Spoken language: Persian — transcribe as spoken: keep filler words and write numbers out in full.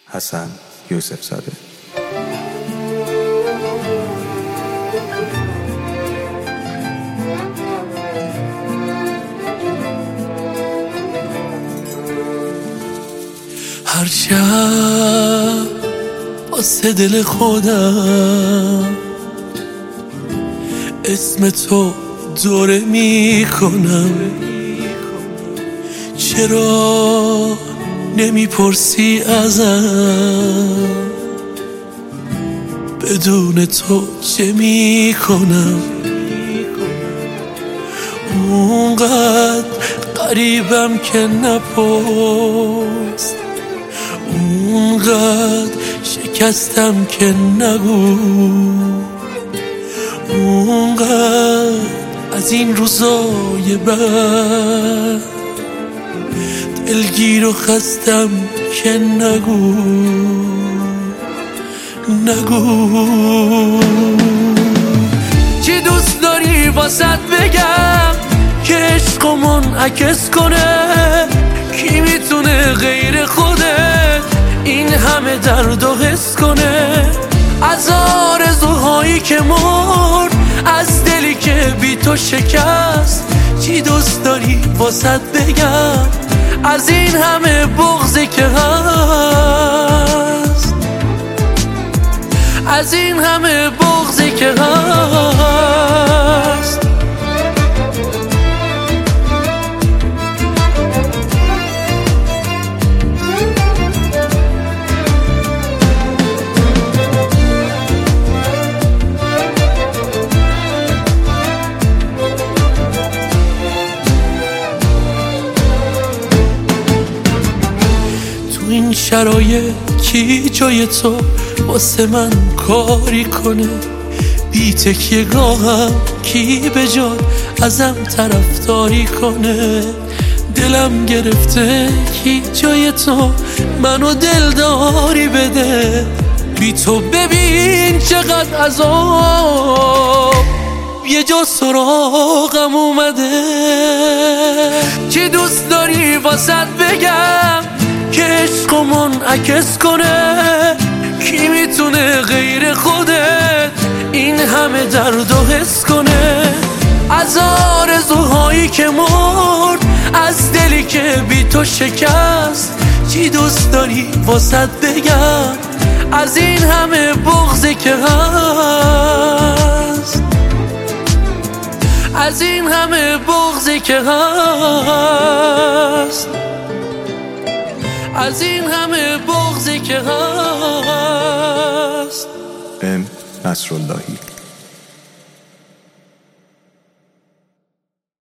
حسن یوسف زاده. هر شب واسه دل خودم اسم تو دوره میکنم، چرا نمیپرسی ازم بدون تو چه میکنم؟ اونقدر قریبم که نپرس، اونقدر شکستم که نگو، اونقدر از این روزای بد دلگیر و خستم که نگو نگو. چی دوست داری واسط بگم که عشقمون عکس کنه؟ کی میتونه غیر خودت این همه درد و حس کنه؟ از آرزوهایی که مرد، از دلی که بی تو شکست، چی دوست داری واسط بگم از این همه بغضی که هست، از این همه بغضی که هست؟ این شرایط کی جای تو واسه من کاری کنه؟ بی تکیه گاهم کی به جای ازم طرفداری کنه؟ دلم گرفته کی جای تو منو دلداری بده؟ بی تو ببین چقدر عذاب یه جا سراغم اومده. چی دوست داری واسط بگم که عشقمون عکس کنه؟ کی میتونه غیر خودت این همه درد و حس کنه؟ از آرزوهایی که مرد، از دلی که بی تو شکست، چی دوست داری واسط بگم از این همه بغضی که هست، از این همه بغضی که هست، از این همه بغضی که هست؟ ام نصراللهی.